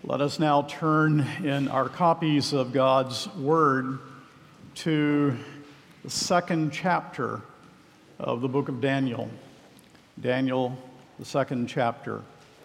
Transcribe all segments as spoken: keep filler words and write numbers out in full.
Let us now turn in our copies of God's Word to the second chapter of the book of Daniel. Daniel, the second chapter.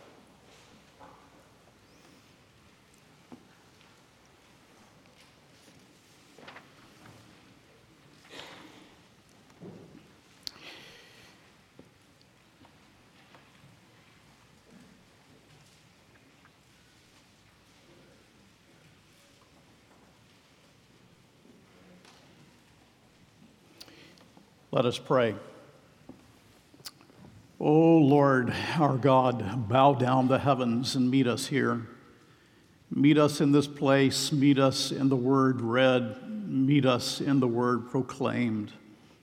Let us pray. O Lord, our God, bow down the heavens and meet us here. Meet us in this place, meet us in the word read, meet us in the word proclaimed.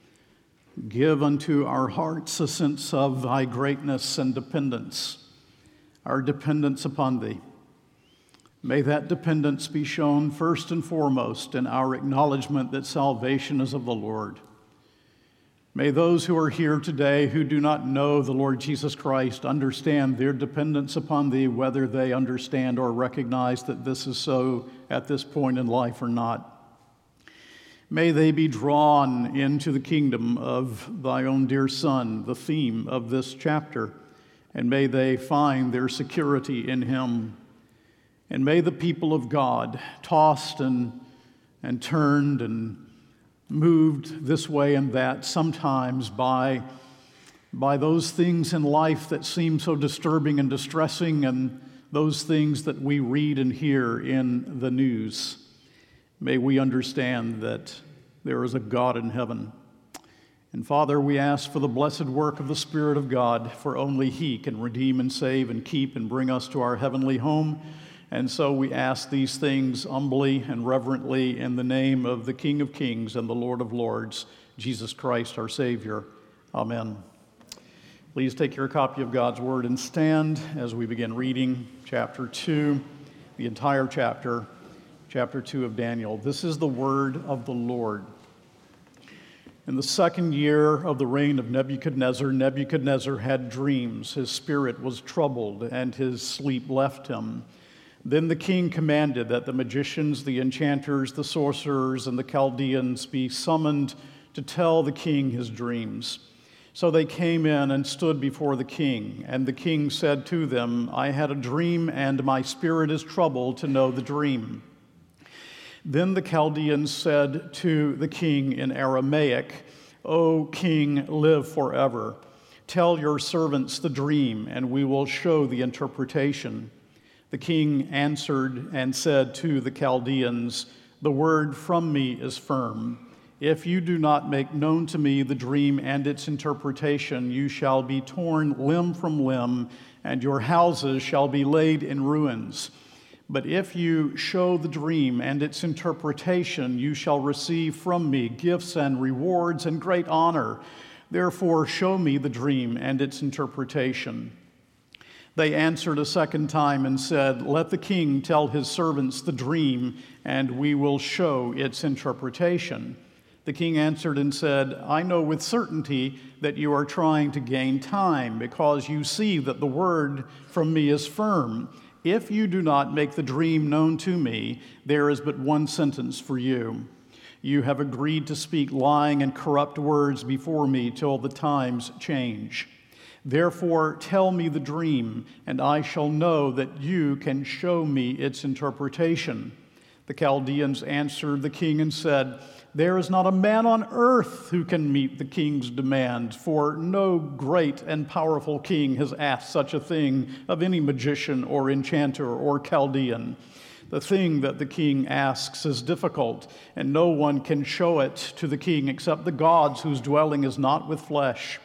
Give unto our hearts a sense of thy greatness and dependence, our dependence upon thee. May that dependence be shown first and foremost in our acknowledgement that salvation is of the Lord. May those who are here today who do not know the Lord Jesus Christ understand their dependence upon thee, whether they understand or recognize that this is so at this point in life or not. May they be drawn into the kingdom of thy own dear Son, the theme of this chapter, and may they find their security in him. And may the people of God, tossed and, and turned and moved this way and that, sometimes by, by those things in life that seem so disturbing and distressing, and those things that we read and hear in the news. May we understand that there is a God in heaven. And Father, we ask for the blessed work of the Spirit of God, for only He can redeem and save and keep and bring us to our heavenly home. And so we ask these things humbly and reverently in the name of the King of Kings and the Lord of Lords, Jesus Christ, our Savior. Amen. Please take your copy of God's Word and stand as we begin reading chapter two, the entire chapter, chapter two of Daniel. This is the word of the Lord. In the second year of the reign of Nebuchadnezzar, Nebuchadnezzar had dreams. His spirit was troubled, and his sleep left him. Then the king commanded that the magicians, the enchanters, the sorcerers, and the Chaldeans be summoned to tell the king his dreams. So they came in and stood before the king, and the king said to them, I had a dream, and my spirit is troubled to know the dream. Then the Chaldeans said to the king in Aramaic, O king, live forever. Tell your servants the dream, and we will show the interpretation. The king answered and said to the Chaldeans, the word from me is firm. If you do not make known to me the dream and its interpretation, you shall be torn limb from limb, and your houses shall be laid in ruins. But if you show the dream and its interpretation, you shall receive from me gifts and rewards and great honor. Therefore, show me the dream and its interpretation. They answered a second time and said, let the king tell his servants the dream, and we will show its interpretation. The king answered and said, I know with certainty that you are trying to gain time, because you see that the word from me is firm. If you do not make the dream known to me, there is but one sentence for you. You have agreed to speak lying and corrupt words before me till the times change. Therefore, tell me the dream, and I shall know that you can show me its interpretation. The Chaldeans answered the king and said, there is not a man on earth who can meet the king's demand, for no great and powerful king has asked such a thing of any magician or enchanter or Chaldean. The thing that the king asks is difficult, and no one can show it to the king except the gods whose dwelling is not with flesh.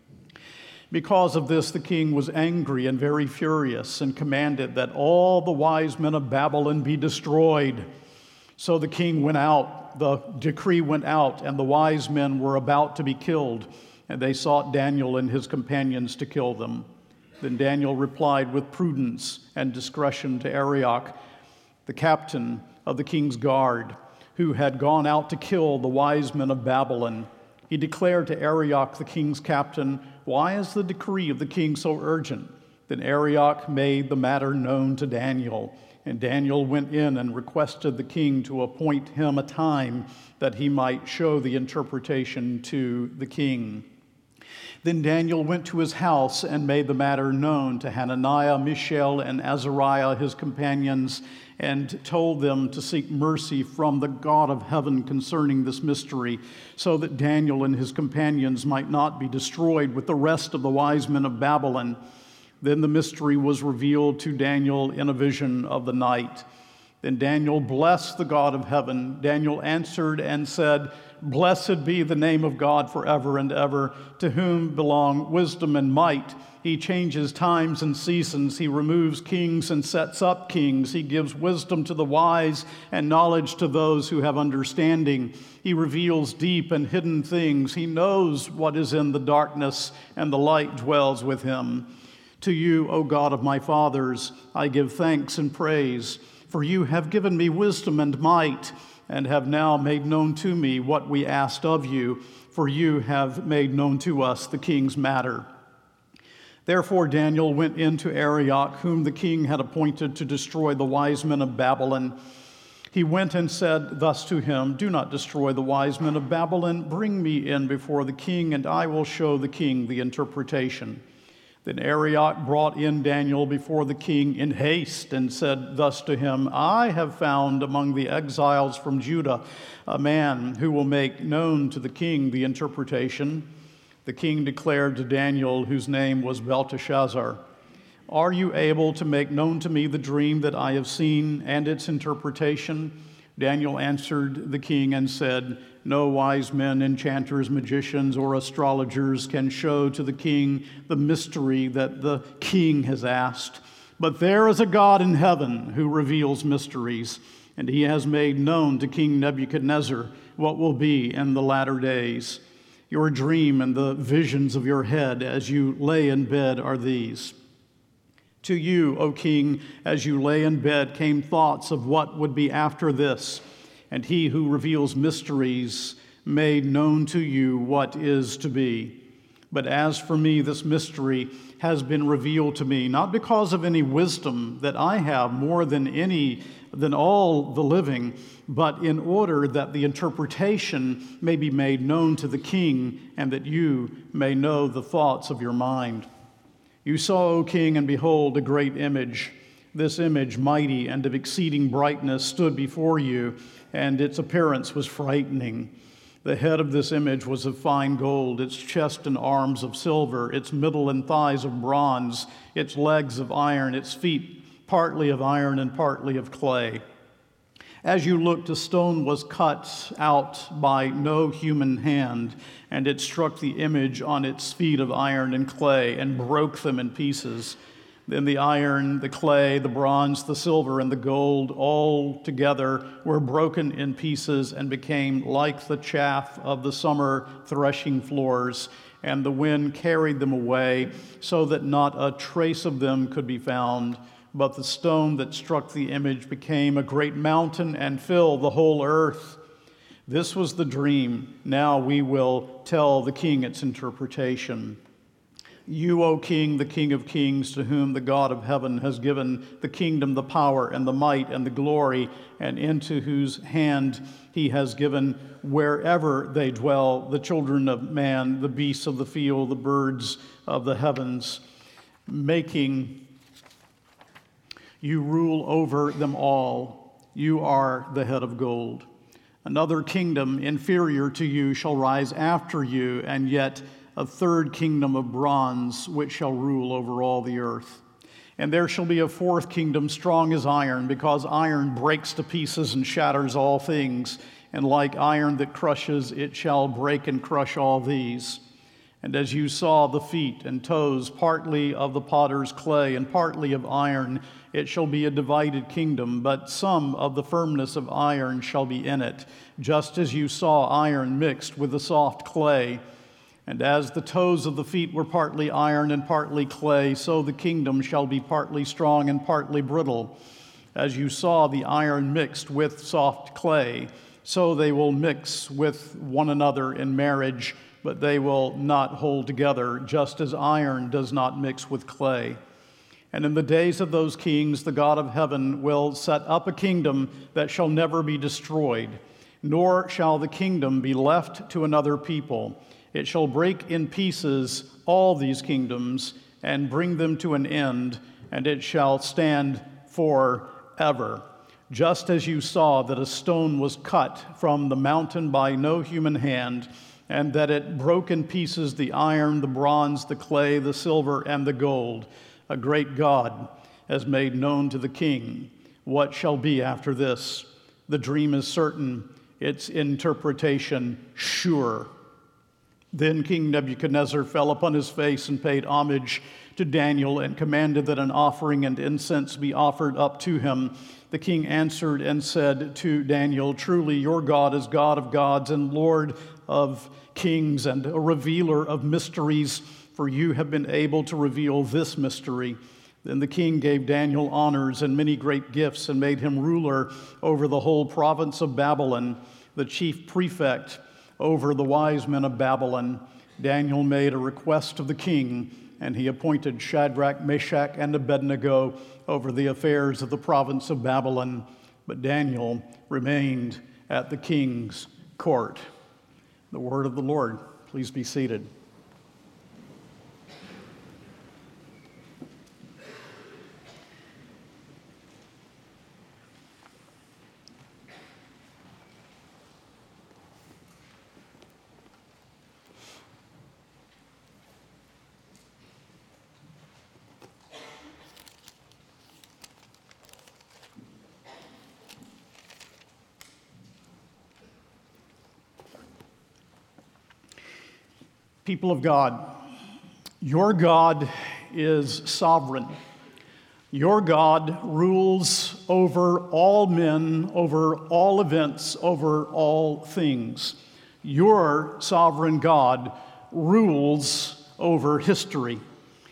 Because of this, the king was angry and very furious and commanded that all the wise men of Babylon be destroyed. So the king went out, the decree went out, and the wise men were about to be killed, and they sought Daniel and his companions to kill them. Then Daniel replied with prudence and discretion to Arioch, the captain of the king's guard, who had gone out to kill the wise men of Babylon. He declared to Arioch, the king's captain, why is the decree of the king so urgent? Then Arioch made the matter known to Daniel, and Daniel went in and requested the king to appoint him a time that he might show the interpretation to the king. Then Daniel went to his house and made the matter known to Hananiah, Mishael, and Azariah, his companions, and told them to seek mercy from the God of heaven concerning this mystery, so that Daniel and his companions might not be destroyed with the rest of the wise men of Babylon. Then the mystery was revealed to Daniel in a vision of the night. Then Daniel blessed the God of heaven. Daniel answered and said, "Blessed be the name of God forever and ever, to whom belong wisdom and might. He changes times and seasons. He removes kings and sets up kings. He gives wisdom to the wise and knowledge to those who have understanding. He reveals deep and hidden things. He knows what is in the darkness, and the light dwells with him. To you, O God of my fathers, I give thanks and praise, for you have given me wisdom and might, and have now made known to me what we asked of you, for you have made known to us the king's matter." Therefore Daniel went in to Arioch, whom the king had appointed to destroy the wise men of Babylon. He went and said thus to him, "Do not destroy the wise men of Babylon. Bring me in before the king, and I will show the king the interpretation." Then Arioch brought in Daniel before the king in haste and said thus to him, "I have found among the exiles from Judah a man who will make known to the king the interpretation." The king declared to Daniel, whose name was Belteshazzar, "Are you able to make known to me the dream that I have seen and its interpretation?" Daniel answered the king and said, "No wise men, enchanters, magicians, or astrologers can show to the king the mystery that the king has asked. But there is a God in heaven who reveals mysteries, and he has made known to King Nebuchadnezzar what will be in the latter days. Your dream and the visions of your head as you lay in bed are these. To you, O king, as you lay in bed came thoughts of what would be after this, and he who reveals mysteries made known to you what is to be. But as for me, this mystery has been revealed to me, not because of any wisdom that I have more than any, than all the living, but in order that the interpretation may be made known to the king, and that you may know the thoughts of your mind. You saw, O king, and behold, a great image. This image, mighty and of exceeding brightness, stood before you, and its appearance was frightening. The head of this image was of fine gold, its chest and arms of silver, its middle and thighs of bronze, its legs of iron, its feet partly of iron and partly of clay. As you looked, a stone was cut out by no human hand, and it struck the image on its feet of iron and clay and broke them in pieces. Then the iron, the clay, the bronze, the silver, and the gold all together were broken in pieces and became like the chaff of the summer threshing floors, and the wind carried them away so that not a trace of them could be found. But the stone that struck the image became a great mountain and filled the whole earth. This was the dream. Now we will tell the king its interpretation. You, O king, the King of kings, to whom the God of heaven has given the kingdom, the power, and the might, and the glory, and into whose hand he has given wherever they dwell, the children of man, the beasts of the field, the birds of the heavens, making you rule over them all. You are the head of gold. Another kingdom inferior to you shall rise after you, and yet a third kingdom of bronze, which shall rule over all the earth. And there shall be a fourth kingdom strong as iron, because iron breaks to pieces and shatters all things. And like iron that crushes, it shall break and crush all these. And as you saw the feet and toes, partly of the potter's clay and partly of iron, it shall be a divided kingdom, but some of the firmness of iron shall be in it, just as you saw iron mixed with the soft clay. And as the toes of the feet were partly iron and partly clay, so the kingdom shall be partly strong and partly brittle. As you saw the iron mixed with soft clay, so they will mix with one another in marriage, but they will not hold together, just as iron does not mix with clay. And in the days of those kings, the God of heaven will set up a kingdom that shall never be destroyed, nor shall the kingdom be left to another people. It shall break in pieces all these kingdoms and bring them to an end, and it shall stand forever. Just as you saw that a stone was cut from the mountain by no human hand, and that it broke in pieces the iron, the bronze, the clay, the silver, and the gold, a great God has made known to the king what shall be after this. The dream is certain, its interpretation sure. Then King Nebuchadnezzar fell upon his face and paid homage to Daniel and commanded that an offering and incense be offered up to him. The king answered and said to Daniel, "Truly your God is God of gods and Lord of kings and a revealer of mysteries, for you have been able to reveal this mystery." Then the king gave Daniel honors and many great gifts and made him ruler over the whole province of Babylon, the chief prefect over the wise men of Babylon. Daniel made a request of the king, and he appointed Shadrach, Meshach, and Abednego over the affairs of the province of Babylon. But Daniel remained at the king's court. The word of the Lord. Please be seated. People of God, your God is sovereign. Your God rules over all men, over all events, over all things. Your sovereign God rules over history.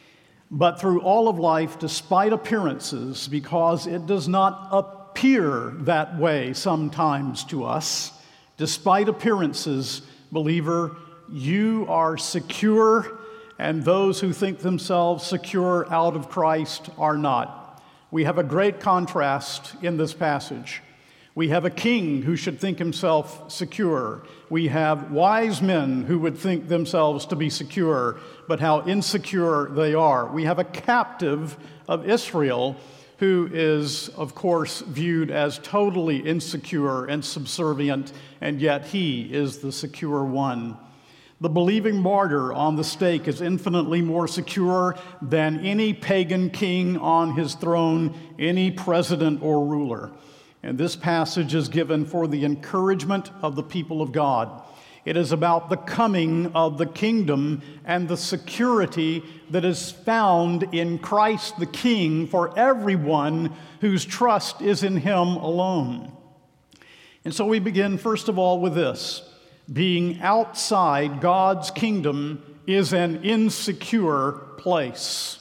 But through all of life, despite appearances, because it does not appear that way sometimes to us, despite appearances, believer, you are secure, and those who think themselves secure out of Christ are not. We have a great contrast in this passage. We have a king who should think himself secure. We have wise men who would think themselves to be secure, but how insecure they are. We have a captive of Israel who is, of course, viewed as totally insecure and subservient, and yet he is the secure one. The believing martyr on the stake is infinitely more secure than any pagan king on his throne, any president or ruler. And this passage is given for the encouragement of the people of God. It is about the coming of the kingdom and the security that is found in Christ the King for everyone whose trust is in him alone. And so we begin, first of all, with this. Being outside God's kingdom is an insecure place.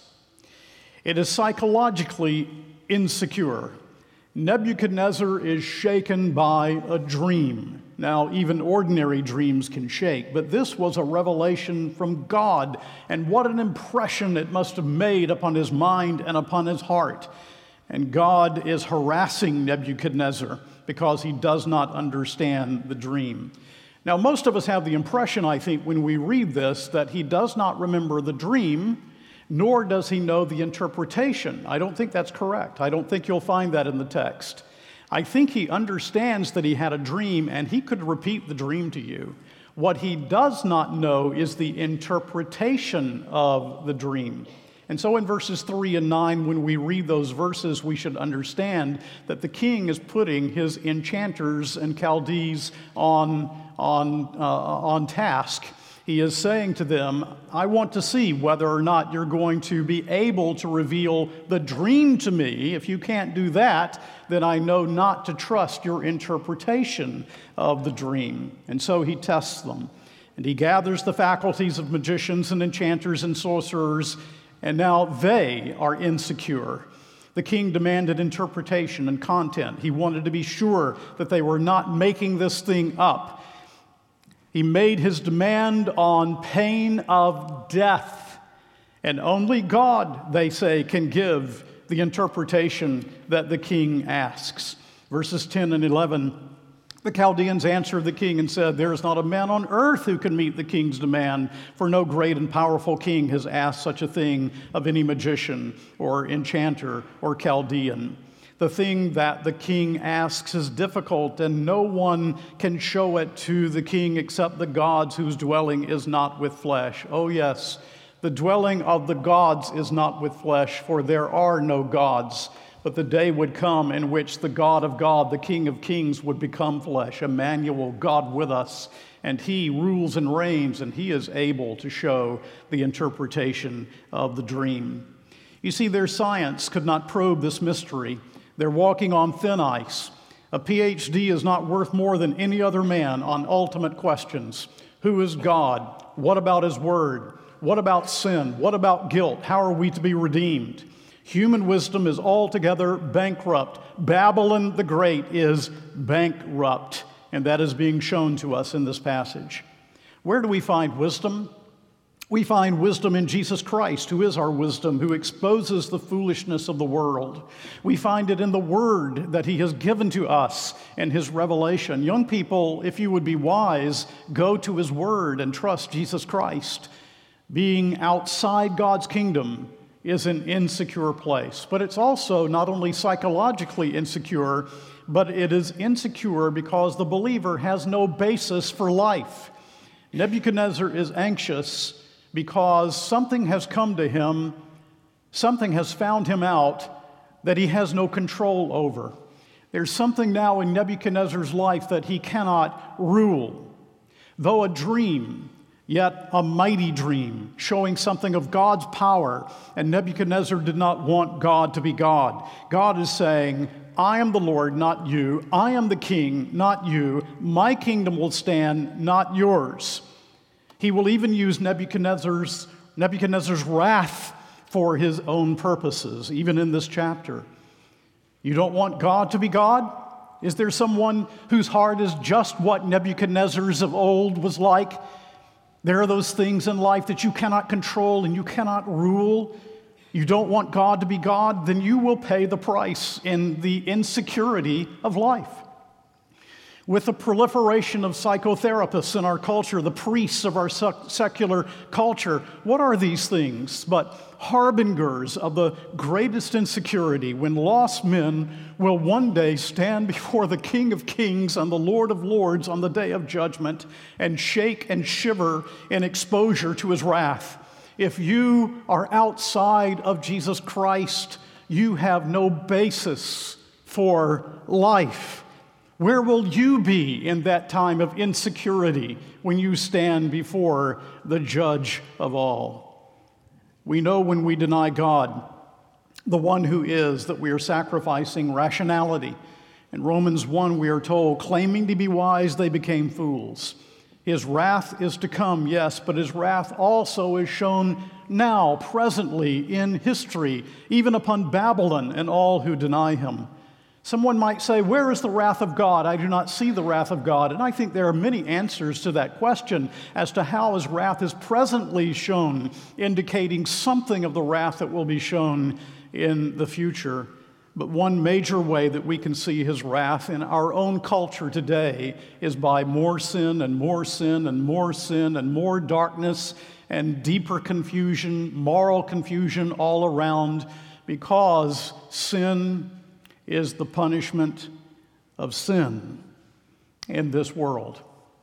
It is psychologically insecure. Nebuchadnezzar is shaken by a dream. Now, even ordinary dreams can shake, but this was a revelation from God, and what an impression it must have made upon his mind and upon his heart. And God is harassing Nebuchadnezzar because he does not understand the dream. Now, most of us have the impression, I think, when we read this, that he does not remember the dream, nor does he know the interpretation. I don't think that's correct. I don't think you'll find that in the text. I think he understands that he had a dream, and he could repeat the dream to you. What he does not know is the interpretation of the dream. And so in verses three and nine, when we read those verses, we should understand that the king is putting his enchanters and Chaldees on, on, uh, on task. He is saying to them, I want to see whether or not you're going to be able to reveal the dream to me. If you can't do that, then I know not to trust your interpretation of the dream. And so he tests them. And he gathers the faculties of magicians and enchanters and sorcerers, and now they are insecure. The king demanded interpretation and content. He wanted to be sure that they were not making this thing up. He made his demand on pain of death. And only God, they say, can give the interpretation that the king asks. Verses ten and eleven, the Chaldeans answered the king and said, "There is not a man on earth who can meet the king's demand, for no great and powerful king has asked such a thing of any magician or enchanter or Chaldean." The thing that the king asks is difficult, and no one can show it to the king except the gods whose dwelling is not with flesh. Oh yes, the dwelling of the gods is not with flesh, for there are no gods. But the day would come in which the God of God, the King of kings, would become flesh, Emmanuel, God with us, and he rules and reigns, and he is able to show the interpretation of the dream. You see, their science could not probe this mystery. They're walking on thin ice. A P H D is not worth more than any other man on ultimate questions. Who is God? What about his word? What about sin? What about guilt? How are we to be redeemed? Human wisdom is altogether bankrupt. Babylon the Great is bankrupt, and that is being shown to us in this passage. Where do we find wisdom? We find wisdom in Jesus Christ, who is our wisdom, who exposes the foolishness of the world. We find it in the word that he has given to us in his revelation. Young people, if you would be wise, go to his word and trust Jesus Christ. Being outside God's kingdom is an insecure place, but it's also not only psychologically insecure, but it is insecure because the believer has no basis for life. Nebuchadnezzar is anxious because something has come to him, something has found him out that he has no control over. There's something now in Nebuchadnezzar's life that he cannot rule. Though a dream, yet a mighty dream, showing something of God's power. And Nebuchadnezzar did not want God to be God. God is saying, I am the Lord, not you. I am the king, not you. My kingdom will stand, not yours. He will even use Nebuchadnezzar's, Nebuchadnezzar's wrath for his own purposes, even in this chapter. You don't want God to be God? Is there someone whose heart is just what Nebuchadnezzar's of old was like? There are those things in life that you cannot control and you cannot rule. You don't want God to be God, then you will pay the price in the insecurity of life. With the proliferation of psychotherapists in our culture, the priests of our sec- secular culture, what are these things but harbingers of the greatest insecurity when lost men will one day stand before the King of Kings and the Lord of Lords on the day of judgment and shake and shiver in exposure to his wrath? If you are outside of Jesus Christ, you have no basis for life. Where will you be in that time of insecurity when you stand before the judge of all? We know when we deny God, the one who is, that we are sacrificing rationality. In Romans one, we are told, claiming to be wise, they became fools. His wrath is to come, yes, but his wrath also is shown now, presently, in history, even upon Babylon and all who deny him. Someone might say, where is the wrath of God? I do not see the wrath of God. And I think there are many answers to that question as to how his wrath is presently shown, indicating something of the wrath that will be shown in the future. But one major way that we can see his wrath in our own culture today is by more sin and more sin and more sin and more darkness and deeper confusion, moral confusion all around, because sin is the punishment of sin in this world.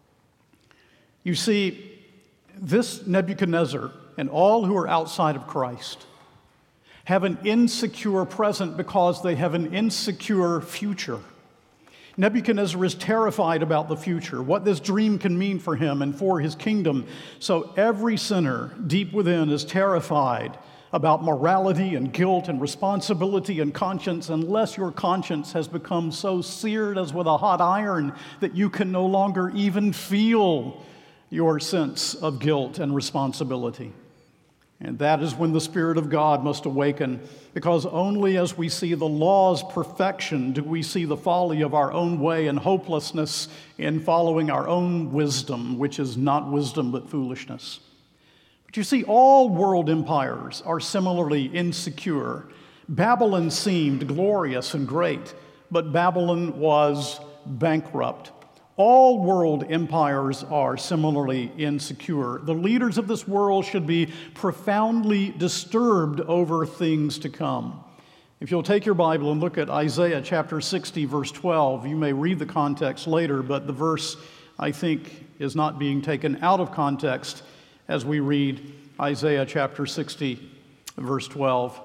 You see, this Nebuchadnezzar and all who are outside of Christ have an insecure present because they have an insecure future. Nebuchadnezzar is terrified about the future, what this dream can mean for him and for his kingdom. So every sinner deep within is terrified about morality and guilt and responsibility and conscience, unless your conscience has become so seared as with a hot iron that you can no longer even feel your sense of guilt and responsibility. And that is when the Spirit of God must awaken, because only as we see the law's perfection do we see the folly of our own way and hopelessness in following our own wisdom, which is not wisdom but foolishness. But you see, all world empires are similarly insecure. Babylon seemed glorious and great, but Babylon was bankrupt. All world empires are similarly insecure. The leaders of this world should be profoundly disturbed over things to come. If you'll take your Bible and look at Isaiah chapter sixty, verse twelve, you may read the context later, but the verse, I think, is not being taken out of context as we read Isaiah chapter sixty, verse twelve,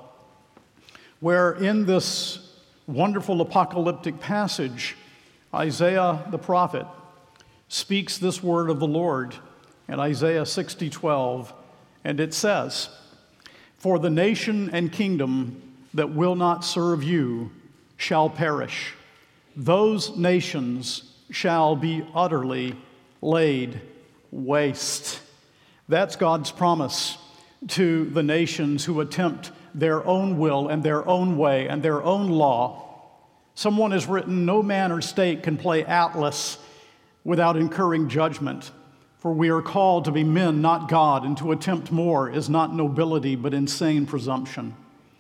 where in this wonderful apocalyptic passage, Isaiah the prophet speaks this word of the Lord in Isaiah sixty, twelve, and it says, "For the nation and kingdom that will not serve you shall perish. Those nations shall be utterly laid waste." That's God's promise to the nations who attempt their own will and their own way and their own law. Someone has written, "No man or state can play Atlas without incurring judgment, for we are called to be men, not God, and to attempt more is not nobility, but insane presumption."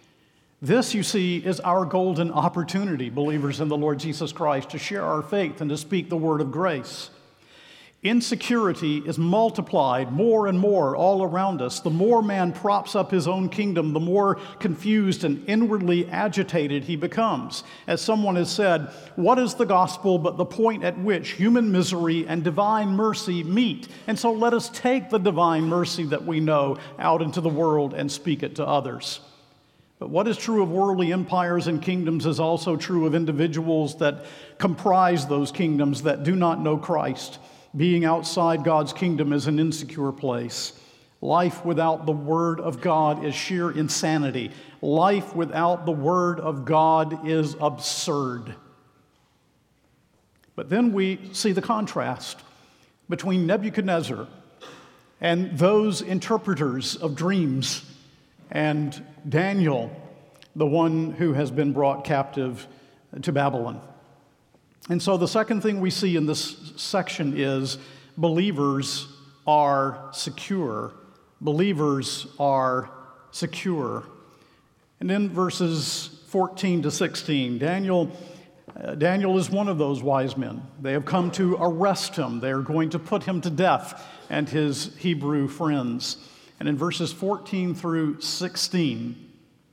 This, you see, is our golden opportunity, believers in the Lord Jesus Christ, to share our faith and to speak the word of grace. Insecurity is multiplied more and more all around us. The more man props up his own kingdom, the more confused and inwardly agitated he becomes. As someone has said, what is the gospel but the point at which human misery and divine mercy meet? And so let us take the divine mercy that we know out into the world and speak it to others. But what is true of worldly empires and kingdoms is also true of individuals that comprise those kingdoms that do not know Christ. Being outside God's kingdom is an insecure place. Life without the Word of God is sheer insanity. Life without the Word of God is absurd. But then we see the contrast between Nebuchadnezzar and those interpreters of dreams and Daniel, the one who has been brought captive to Babylon. And so the second thing we see in this section is believers are secure. Believers are secure. And in verses fourteen to sixteen, Daniel, uh, Daniel is one of those wise men. They have come to arrest him. They are going to put him to death and his Hebrew friends. And in verses fourteen through sixteen,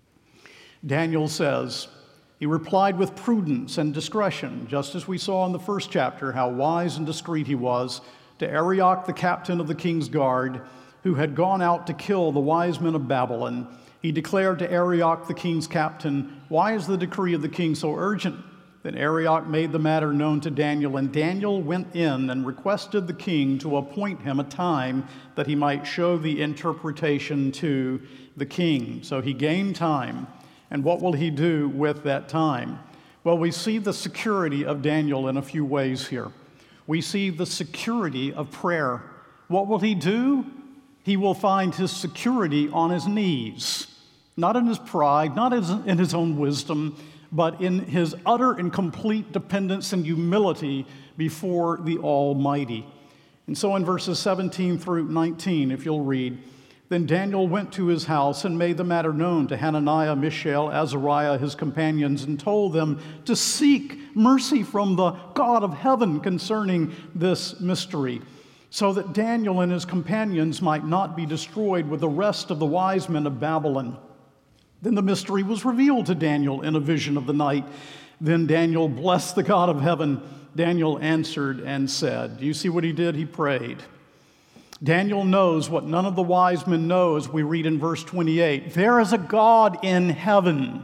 Daniel says, he replied with prudence and discretion, just as we saw in the first chapter how wise and discreet he was, to Arioch, the captain of the king's guard, who had gone out to kill the wise men of Babylon. He declared to Arioch, the king's captain, "Why is the decree of the king so urgent?" Then Arioch made the matter known to Daniel, and Daniel went in and requested the king to appoint him a time that he might show the interpretation to the king. So he gained time. And what will he do with that time? Well, we see the security of Daniel in a few ways here. We see the security of prayer. What will he do? He will find his security on his knees, not in his pride, not in his own wisdom, but in his utter and complete dependence and humility before the Almighty. And so in verses seventeen through nineteen, if you'll read, then Daniel went to his house and made the matter known to Hananiah, Mishael, Azariah, his companions, and told them to seek mercy from the God of heaven concerning this mystery, so that Daniel and his companions might not be destroyed with the rest of the wise men of Babylon. Then the mystery was revealed to Daniel in a vision of the night. Then Daniel blessed the God of heaven. Daniel answered and said, do you see what he did? He prayed. Daniel knows what none of the wise men know, as we read in verse twenty-eight. There is a God in heaven.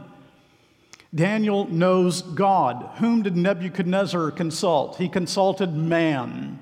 Daniel knows God. Whom did Nebuchadnezzar consult? He consulted man.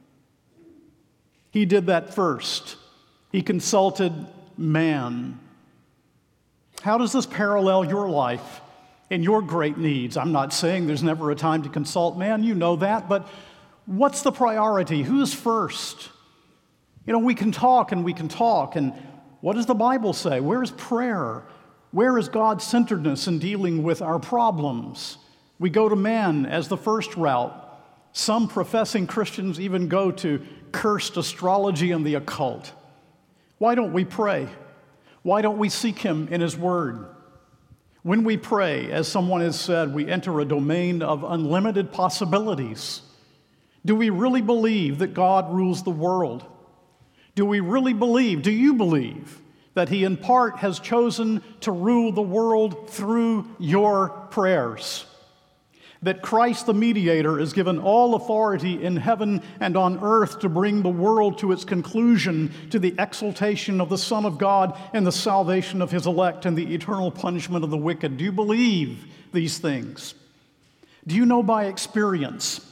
He did that first. He consulted man. How does this parallel your life and your great needs? I'm not saying there's never a time to consult man. You know that. But what's the priority? Who's first? You know, we can talk and we can talk, and what does the Bible say? Where is prayer? Where is God-centeredness in dealing with our problems? We go to man as the first route. Some professing Christians even go to cursed astrology and the occult. Why don't we pray? Why don't we seek him in his word? When we pray, as someone has said, we enter a domain of unlimited possibilities. Do we really believe that God rules the world? Do we really believe, do you believe, that he in part has chosen to rule the world through your prayers? That Christ the mediator is given all authority in heaven and on earth to bring the world to its conclusion, to the exaltation of the Son of God and the salvation of his elect and the eternal punishment of the wicked? Do you believe these things? Do you know by experience,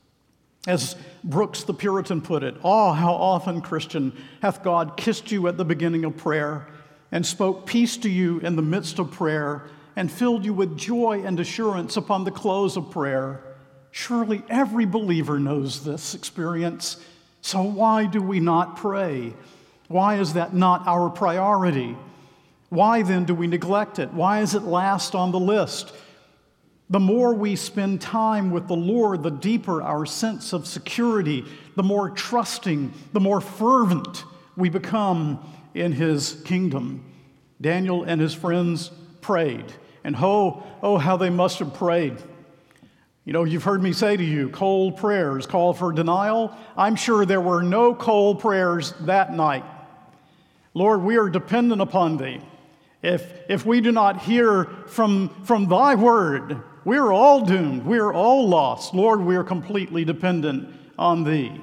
as Brooks the Puritan put it, "Oh, how often, Christian, hath God kissed you at the beginning of prayer and spoke peace to you in the midst of prayer and filled you with joy and assurance upon the close of prayer." Surely every believer knows this experience. So why do we not pray? Why is that not our priority? Why then do we neglect it? Why is it last on the list? The more we spend time with the Lord, the deeper our sense of security, the more trusting, the more fervent we become in his kingdom. Daniel and his friends prayed. And oh, oh, how they must have prayed. You know, you've heard me say to you, cold prayers call for denial. I'm sure there were no cold prayers that night. Lord, we are dependent upon thee. If, if we do not hear from, from thy word, we are all doomed. We are all lost. Lord, we are completely dependent on thee.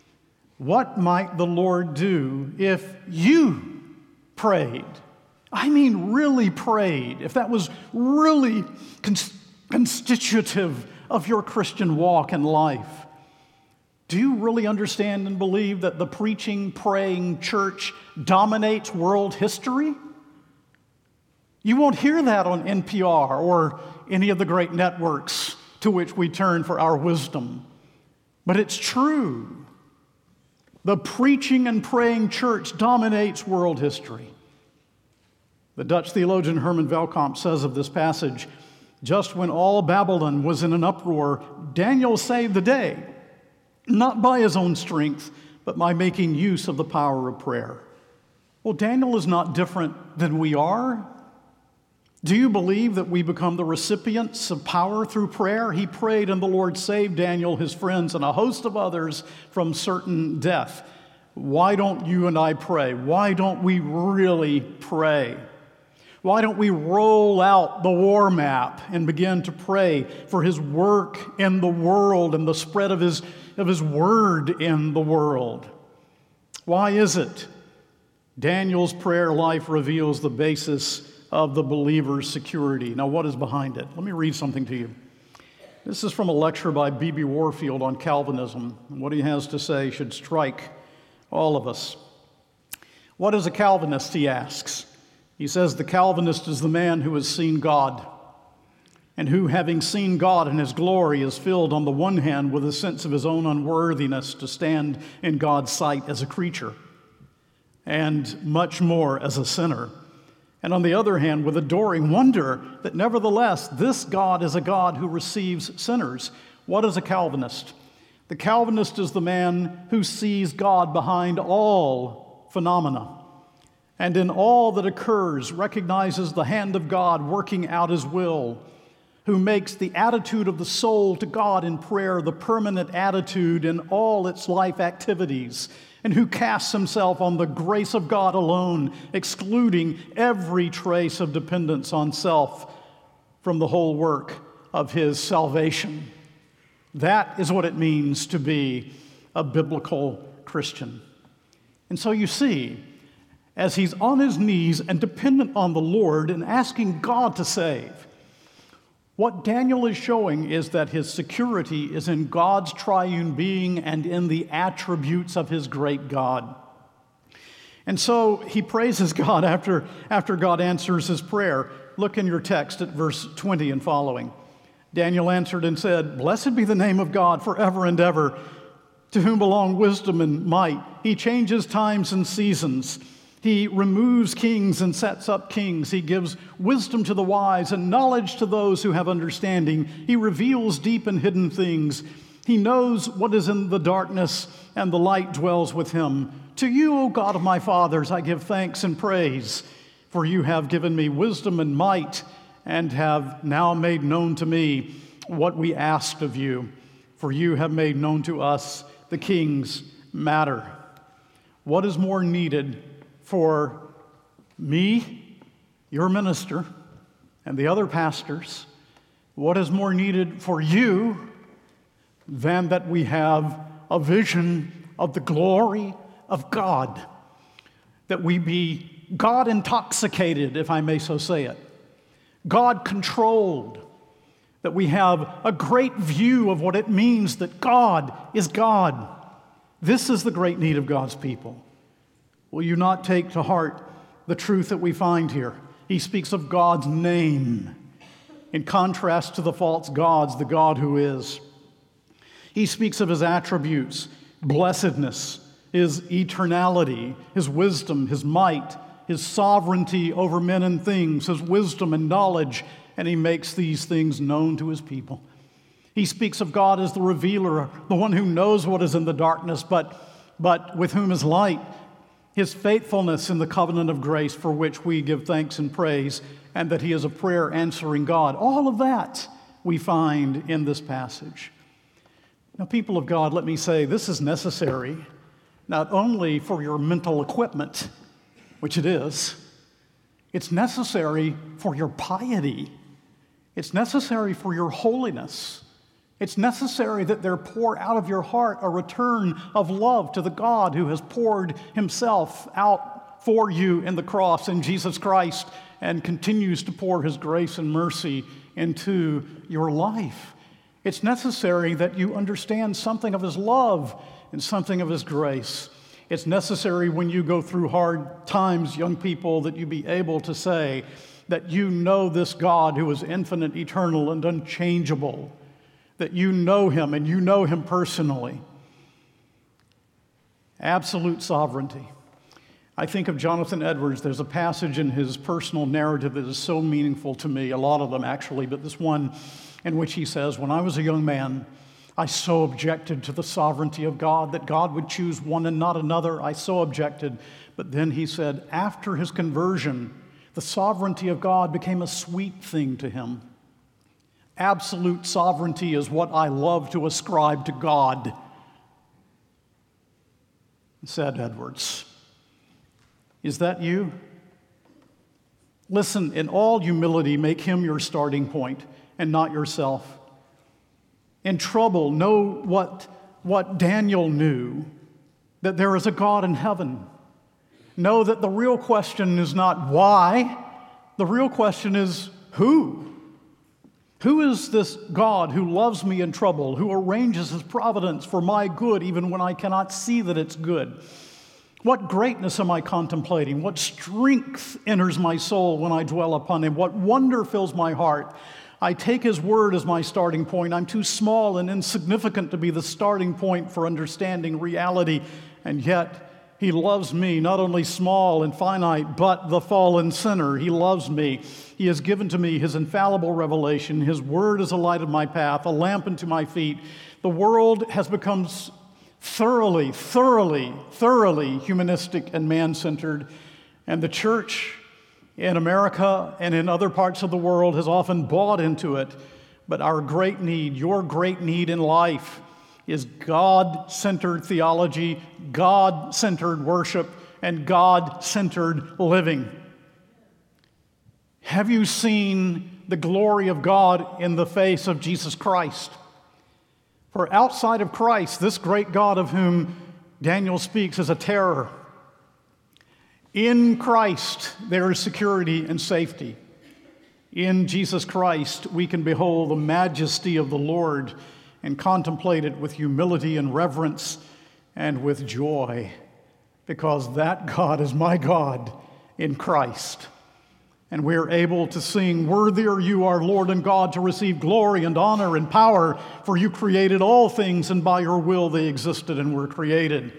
What might the Lord do if you prayed? I mean, really prayed, if that was really cons- constitutive of your Christian walk and life. Do you really understand and believe that the preaching, praying church dominates world history? You won't hear that on N P R or any of the great networks to which we turn for our wisdom. But it's true. The preaching and praying church dominates world history. The Dutch theologian Herman Velkamp says of this passage, "Just when all Babylon was in an uproar, Daniel saved the day, not by his own strength, but by making use of the power of prayer." Well, Daniel is not different than we are. Do you believe that we become the recipients of power through prayer? He prayed, and the Lord saved Daniel, his friends, and a host of others from certain death. Why don't you and I pray? Why don't we really pray? Why don't we roll out the war map and begin to pray for his work in the world and the spread of his, of his word in the world? Why is it? Daniel's prayer life reveals the basis of the believer's security. Now, what is behind it? Let me read something to you. This is from a lecture by B B Warfield on Calvinism. What he has to say should strike all of us. What is a Calvinist, he asks. He says the Calvinist is the man who has seen God, and who, having seen God in his glory, is filled on the one hand with a sense of his own unworthiness to stand in God's sight as a creature, and much more as a sinner, and on the other hand with adoring wonder that nevertheless this God is a God who receives sinners. What is a Calvinist? The Calvinist is the man who sees God behind all phenomena, and in all that occurs recognizes the hand of God working out his will, who makes the attitude of the soul to God in prayer the permanent attitude in all its life activities, and who casts himself on the grace of God alone, excluding every trace of dependence on self from the whole work of his salvation. That is what it means to be a biblical Christian. And so you see, as he's on his knees and dependent on the Lord and asking God to save, what Daniel is showing is that his security is in God's triune being and in the attributes of his great God. And so he praises God after, after God answers his prayer. Look in your text at verse twenty and following. Daniel answered and said, "Blessed be the name of God forever and ever, to whom belong wisdom and might. He changes times and seasons. He removes kings and sets up kings. He gives wisdom to the wise and knowledge to those who have understanding. He reveals deep and hidden things. He knows what is in the darkness, and the light dwells with him. To you, O God of my fathers, I give thanks and praise, for you have given me wisdom and might, and have now made known to me what we asked of you. For you have made known to us the king's matter. What is more needed for me, your minister, and the other pastors? What is more needed for you than that we have a vision of the glory of God, that we be God intoxicated, if I may so say it, God controlled, that we have a great view of what it means that God is God. This is the great need of God's people. Will you not take to heart the truth that we find here? He speaks of God's name in contrast to the false gods, the God who is. He speaks of his attributes, blessedness, his eternality, his wisdom, his might, his sovereignty over men and things, his wisdom and knowledge, and he makes these things known to his people. He speaks of God as the revealer, the one who knows what is in the darkness, but, but with whom is light, his faithfulness in the covenant of grace for which we give thanks and praise, and that he is a prayer-answering God. All of that we find in this passage. Now, people of God, let me say this is necessary not only for your mental equipment, which it is, it's necessary for your piety. It's necessary for your holiness. It's necessary that there pour out of your heart a return of love to the God who has poured himself out for you in the cross in Jesus Christ and continues to pour his grace and mercy into your life. It's necessary that you understand something of his love and something of his grace. It's necessary when you go through hard times, young people, that you be able to say that you know this God who is infinite, eternal, and unchangeable, that you know him and you know him personally. Absolute sovereignty. I think of Jonathan Edwards. There's a passage in his personal narrative that is so meaningful to me, a lot of them actually, but this one in which he says, when I was a young man, I so objected to the sovereignty of God, that God would choose one and not another. I so objected. But then he said, after his conversion, the sovereignty of God became a sweet thing to him. Absolute sovereignty is what I love to ascribe to God, said Edwards. Is that you? Listen, in all humility, make him your starting point and not yourself. In trouble, know what, what Daniel knew, that there is a God in heaven. Know that the real question is not why, the real question is who? Who is this God who loves me in trouble, who arranges his providence for my good even when I cannot see that it's good? What greatness am I contemplating? What strength enters my soul when I dwell upon him? What wonder fills my heart? I take his word as my starting point. I'm too small and insignificant to be the starting point for understanding reality, and yet he loves me, not only small and finite, but the fallen sinner. He loves me. He has given to me his infallible revelation. His word is a light of my path, a lamp unto my feet. The world has become thoroughly, thoroughly, thoroughly humanistic and man-centered, and the church in America and in other parts of the world has often bought into it. But our great need, your great need in life, is God-centered theology, God-centered worship, and God-centered living. Have you seen the glory of God in the face of Jesus Christ? For outside of Christ, this great God of whom Daniel speaks is a terror. In Christ, there is security and safety. In Jesus Christ, we can behold the majesty of the Lord and contemplate it with humility and reverence and with joy, because that God is my God in Christ. And we are able to sing, "Worthy are you, our Lord and God, to receive glory and honor and power, for you created all things, and by your will they existed and were created."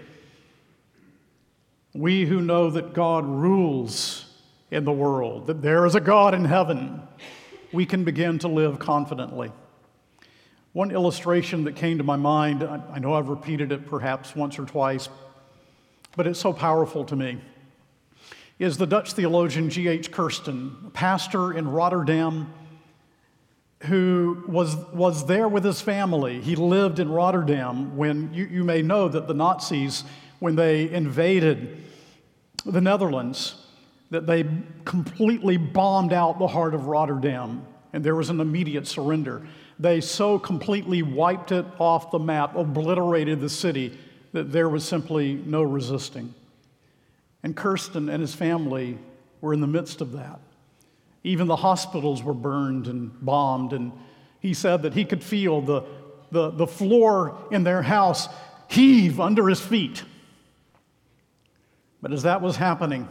We who know that God rules in the world, that there is a God in heaven, we can begin to live confidently. One illustration that came to my mind, I know I've repeated it perhaps once or twice, but it's so powerful to me, is the Dutch theologian G H Kirsten, a pastor in Rotterdam who was, was there with his family. He lived in Rotterdam when, you, you may know that the Nazis, when they invaded the Netherlands, that they completely bombed out the heart of Rotterdam, and there was an immediate surrender. They so completely wiped it off the map, obliterated the city, that there was simply no resisting. And Kirsten and his family were in the midst of that. Even the hospitals were burned and bombed, and he said that he could feel the, the, the floor in their house heave under his feet. But as that was happening,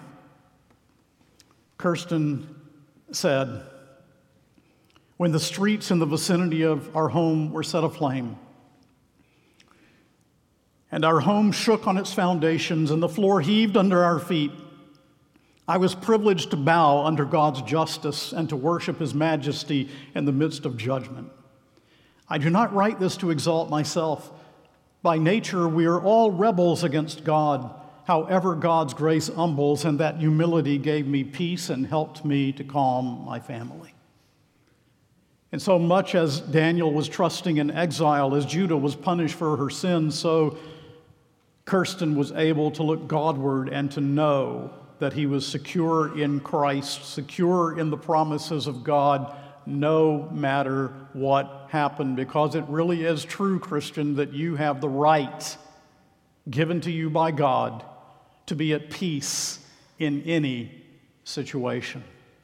Kirsten said, when the streets in the vicinity of our home were set aflame, and our home shook on its foundations, and the floor heaved under our feet, I was privileged to bow under God's justice and to worship His majesty in the midst of judgment. I do not write this to exalt myself. By nature, we are all rebels against God. However, God's grace humbles, and that humility gave me peace and helped me to calm my family. And so much as Daniel was trusting in exile, as Judah was punished for her sins, so Kirsten was able to look Godward and to know that he was secure in Christ, secure in the promises of God, no matter what happened, because it really is true, Christian, that you have the right given to you by God to be at peace in any situation.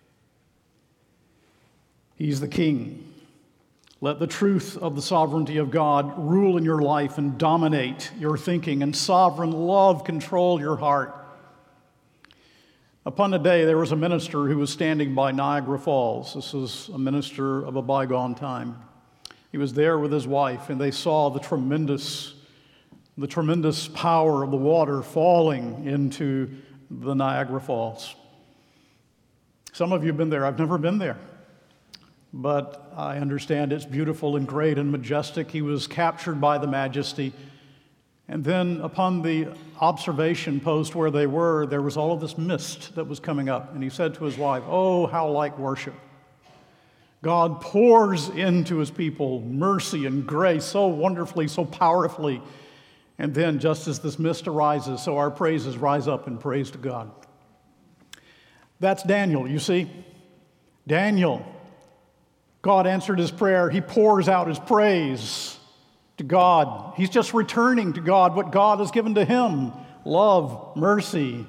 He's the King. Let the truth of the sovereignty of God rule in your life and dominate your thinking, and sovereign love control your heart. Upon a day, there was a minister who was standing by Niagara Falls. This is a minister of a bygone time. He was there with his wife, and they saw the tremendous, the tremendous power of the water falling into the Niagara Falls. Some of you have been there. I've never been there, but I understand it's beautiful and great and majestic. He was captured by the majesty. And then upon the observation post where they were, there was all of this mist that was coming up. And he said to his wife, "Oh, how like worship. God pours into His people mercy and grace so wonderfully, so powerfully. And then just as this mist arises, so our praises rise up in praise to God." That's Daniel, you see. Daniel, God answered his prayer. He pours out his praise to God. He's just returning to God what God has given to him: love, mercy.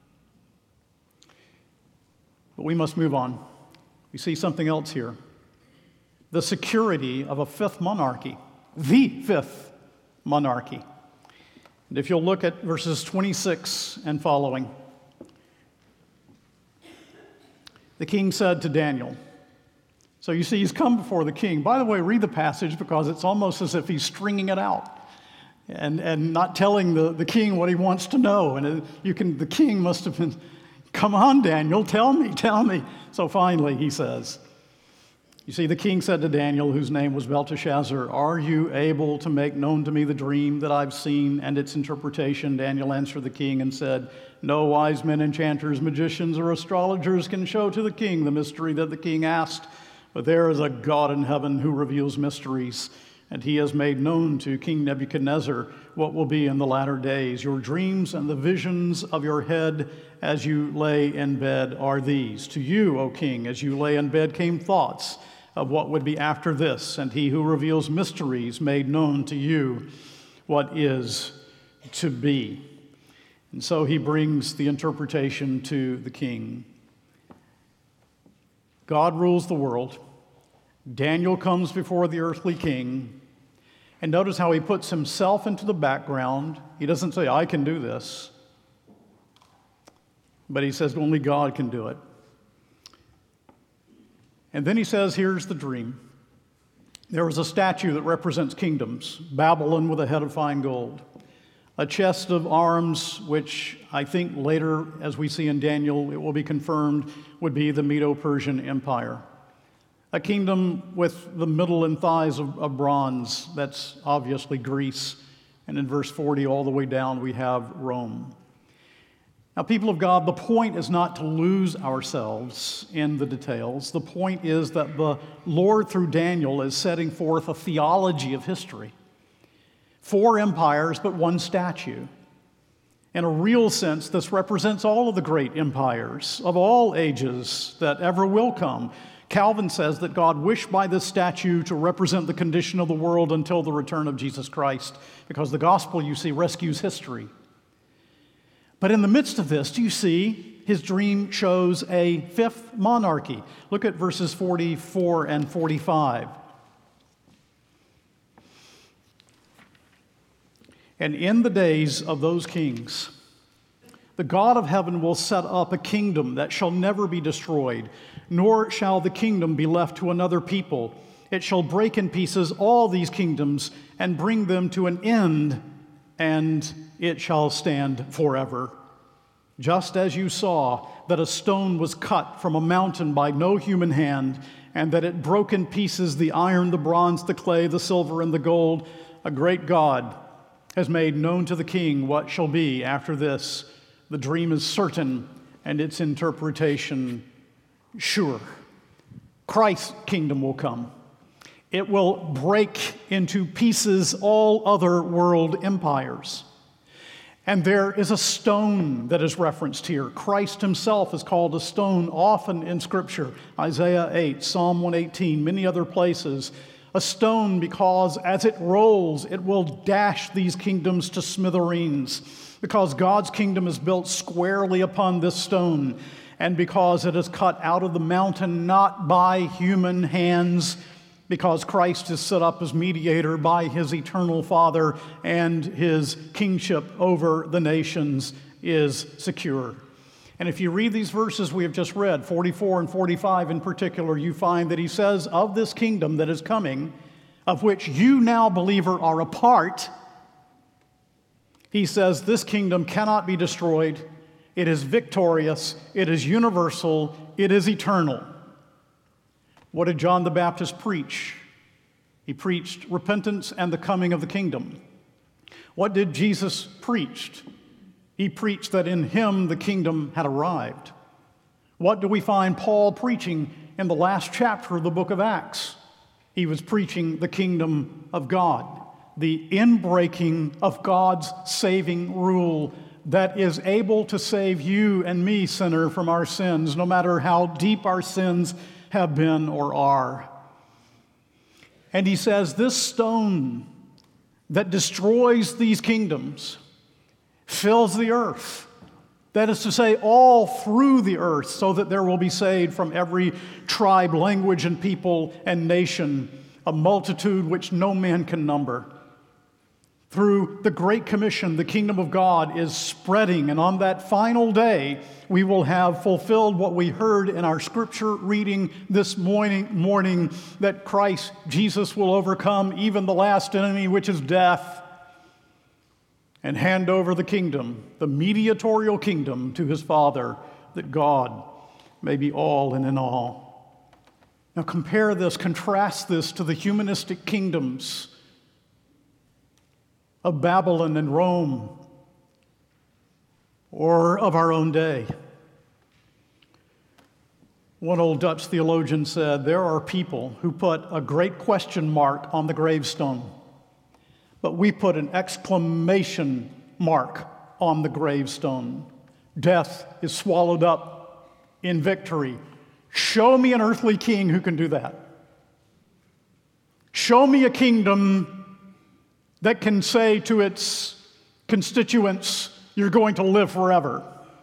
But we must move on. We see something else here: the security of a fifth monarchy, the fifth monarchy. And if you'll look at verses twenty-six and following, the king said to Daniel. So you see, he's come before the king. By the way, read the passage, because it's almost as if he's stringing it out and, and not telling the, the king what he wants to know. And you can, the king must have been, "Come on, Daniel, tell me, tell me." So finally, he says, you see, the king said to Daniel, whose name was Belteshazzar, "Are you able to make known to me the dream that I've seen and its interpretation?" Daniel answered the king and said, "No wise men, enchanters, magicians, or astrologers can show to the king the mystery that the king asked. But there is a God in heaven who reveals mysteries, and He has made known to King Nebuchadnezzar what will be in the latter days. Your dreams and the visions of your head as you lay in bed are these. To you, O king, as you lay in bed came thoughts of what would be after this, and He who reveals mysteries made known to you what is to be." And so he brings the interpretation to the king. God rules the world. Daniel comes before the earthly king. And notice how he puts himself into the background. He doesn't say, "I can do this." But he says, only God can do it. And then he says, here's the dream. There was a statue that represents kingdoms, Babylon with a head of fine gold. A chest of arms, which I think later, as we see in Daniel, it will be confirmed, would be the Medo-Persian Empire. A kingdom with the middle and thighs of, of bronze. That's obviously Greece. And in verse forty, all the way down, we have Rome. Now, people of God, the point is not to lose ourselves in the details. The point is that the Lord, through Daniel, is setting forth a theology of history. Four empires, but one statue. In a real sense, this represents all of the great empires of all ages that ever will come. Calvin says that God wished by this statue to represent the condition of the world until the return of Jesus Christ, because the gospel, you see, rescues history. But in the midst of this, do you see his dream shows a fifth monarchy? Look at verses forty-four and forty-five. And in the days of those kings, the God of heaven will set up a kingdom that shall never be destroyed, nor shall the kingdom be left to another people. It shall break in pieces all these kingdoms and bring them to an end, and it shall stand forever. Just as you saw that a stone was cut from a mountain by no human hand, and that it broke in pieces the iron, the bronze, the clay, the silver, and the gold, a great God has made known to the king what shall be after this. The dream is certain, and its interpretation sure. Christ's kingdom will come. It will break into pieces all other world empires. And there is a stone that is referenced here. Christ himself is called a stone often in Scripture. Isaiah eight, Psalm one eighteen, many other places. A stone because as it rolls, it will dash these kingdoms to smithereens. Because God's kingdom is built squarely upon this stone, and because it is cut out of the mountain not by human hands, because Christ is set up as mediator by his eternal Father, and his kingship over the nations is secure. And if you read these verses we have just read, forty-four and forty-five in particular, you find that he says of this kingdom that is coming, of which you now, believer, are a part, he says this kingdom cannot be destroyed. It is victorious. It is universal. It is eternal. What did John the Baptist preach? He preached repentance and the coming of the kingdom. What did Jesus preach? He preached that in him the kingdom had arrived. What do we find Paul preaching in the last chapter of the book of Acts? He was preaching the kingdom of God, the inbreaking of God's saving rule that is able to save you and me, sinner, from our sins, no matter how deep our sins have been or are. And he says this stone that destroys these kingdoms fills the earth. That is to say, all through the earth, so that there will be saved from every tribe, language, and people and nation, a multitude which no man can number. Through the Great Commission, the kingdom of God is spreading, and on that final day, we will have fulfilled what we heard in our scripture reading this morning, morning that Christ Jesus will overcome even the last enemy, which is death, and hand over the kingdom, the mediatorial kingdom, to his Father, that God may be all and in all. Now compare this, contrast this to the humanistic kingdoms of Babylon and Rome, or of our own day. One old Dutch theologian said, there are people who put a great question mark on the gravestone, but we put an exclamation mark on the gravestone. Death is swallowed up in victory. Show me an earthly king who can do that. Show me a kingdom that can say to its constituents, you're going to live forever.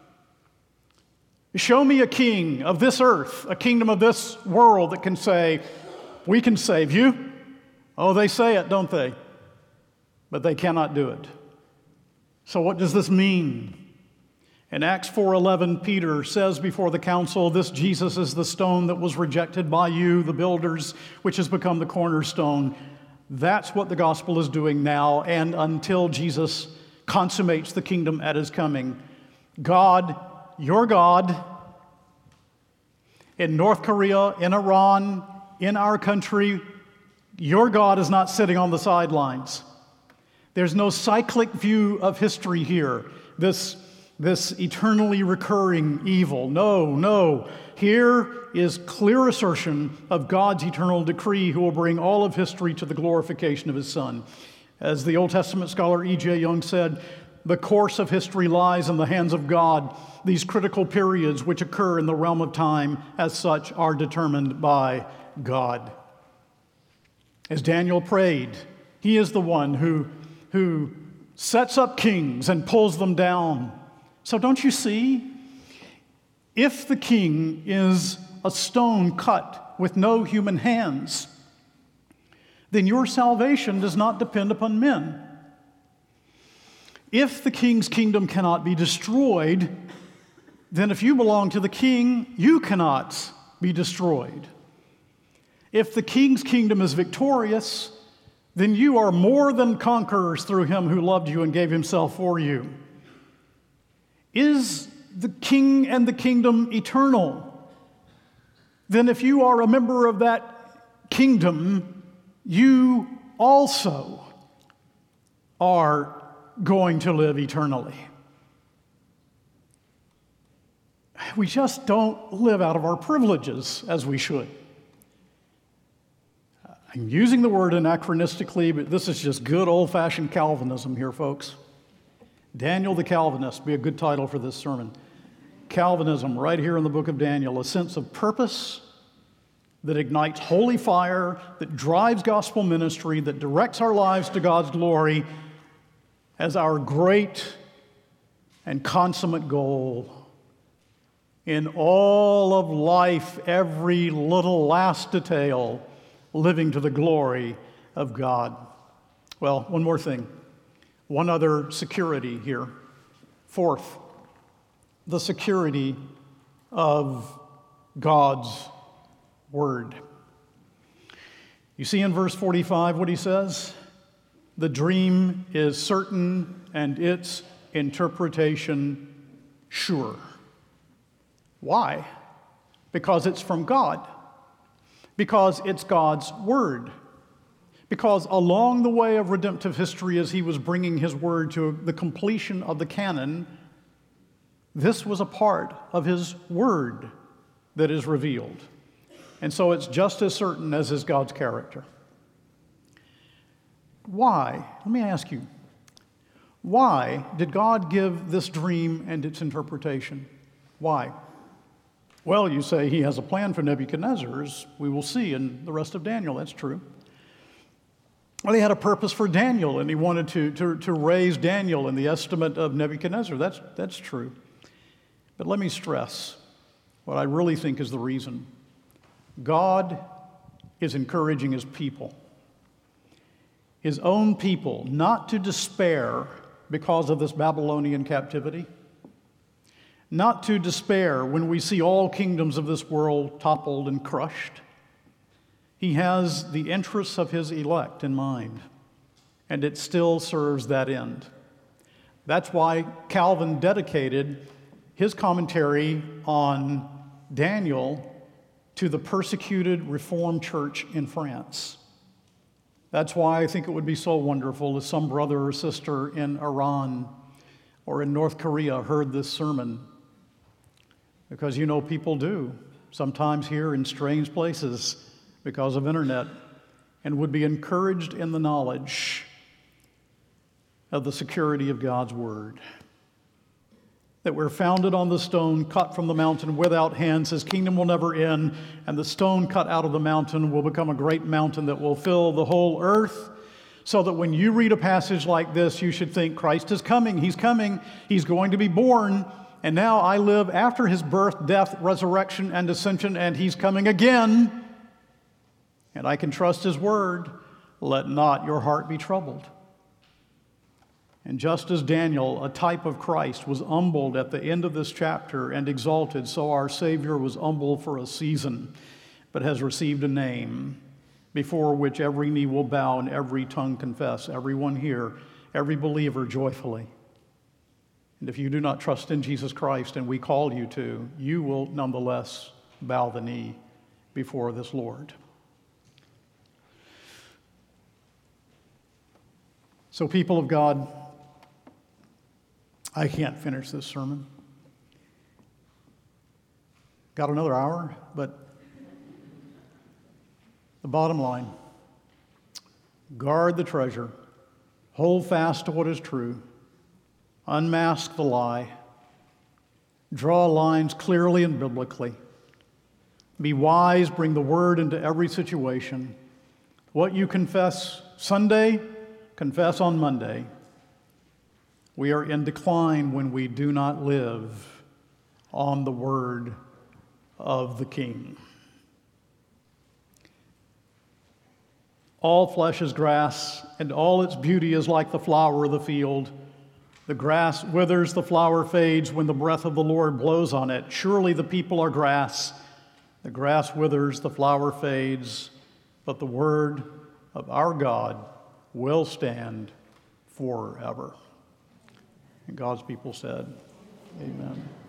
Show me a king of this earth, a kingdom of this world that can say, we can save you. Oh, they say it, don't they? But they cannot do it. So what does this mean? In Acts four eleven, Peter says before the council, this Jesus is the stone that was rejected by you, the builders, which has become the cornerstone. That's what the gospel is doing now, and until Jesus consummates the kingdom at his coming. God, your God, in North Korea, in Iran, in our country, your God is not sitting on the sidelines. There's no cyclic view of history here, this, this eternally recurring evil. No, no. Here is clear assertion of God's eternal decree who will bring all of history to the glorification of his Son. As the Old Testament scholar E J Young said, the course of history lies in the hands of God. These critical periods which occur in the realm of time, as such, are determined by God. As Daniel prayed, he is the one who, who sets up kings and pulls them down. So don't you see? If the king is a stone cut with no human hands, then your salvation does not depend upon men. If the king's kingdom cannot be destroyed, then if you belong to the king, you cannot be destroyed. If the king's kingdom is victorious, then you are more than conquerors through him who loved you and gave himself for you. Is the king and the kingdom eternal? Then if you are a member of that kingdom, you also are going to live eternally. We just don't live out of our privileges as we should. I'm using the word anachronistically, but this is just good old-fashioned Calvinism here, folks. Daniel the Calvinist, be a good title for this sermon. Calvinism, right here in the book of Daniel, a sense of purpose that ignites holy fire, that drives gospel ministry, that directs our lives to God's glory as our great and consummate goal. In all of life, every little last detail, living to the glory of God. Well, one more thing. One other security here. Fourth, the security of God's word. You see in verse forty-five what he says? The dream is certain and its interpretation sure. Why? Because it's from God. Because it's God's word. Because along the way of redemptive history, as he was bringing his word to the completion of the canon, this was a part of his word that is revealed. And so it's just as certain as is God's character. Why? Let me ask you, why did God give this dream and its interpretation? Why? Well, you say he has a plan for Nebuchadnezzar, as we will see in the rest of Daniel. That's true. Well, he had a purpose for Daniel, and he wanted to, to, to raise Daniel in the estimate of Nebuchadnezzar. That's, that's true. But let me stress what I really think is the reason. God is encouraging his people, his own people, not to despair because of this Babylonian captivity, not to despair when we see all kingdoms of this world toppled and crushed. He has the interests of his elect in mind, and it still serves that end. That's why Calvin dedicated his commentary on Daniel to the persecuted Reformed church in France. That's why I think it would be so wonderful if some brother or sister in Iran or in North Korea heard this sermon. Because you know people do, sometimes here in strange places because of internet, and would be encouraged in the knowledge of the security of God's word. That we're founded on the stone cut from the mountain without hands. His kingdom will never end, and the stone cut out of the mountain will become a great mountain that will fill the whole earth, so that when you read a passage like this, you should think Christ is coming. He's coming. He's going to be born. And now I live after his birth, death, resurrection, and ascension, and he's coming again. And I can trust his word. Let not your heart be troubled. And just as Daniel, a type of Christ, was humbled at the end of this chapter and exalted, so our Savior was humbled for a season, but has received a name before which every knee will bow and every tongue confess, everyone here, every believer joyfully. And if you do not trust in Jesus Christ, and we call you to, you will nonetheless bow the knee before this Lord. So, people of God, I can't finish this sermon. Got another hour, but the bottom line, guard the treasure, hold fast to what is true, unmask the lie, draw lines clearly and biblically, be wise, bring the word into every situation. What you confess Sunday, confess on Monday. We are in decline when we do not live on the word of the King. All flesh is grass, and all its beauty is like the flower of the field. The grass withers, the flower fades when the breath of the Lord blows on it. Surely the people are grass. The grass withers, the flower fades, but the word of our God will stand forever. And God's people said, amen.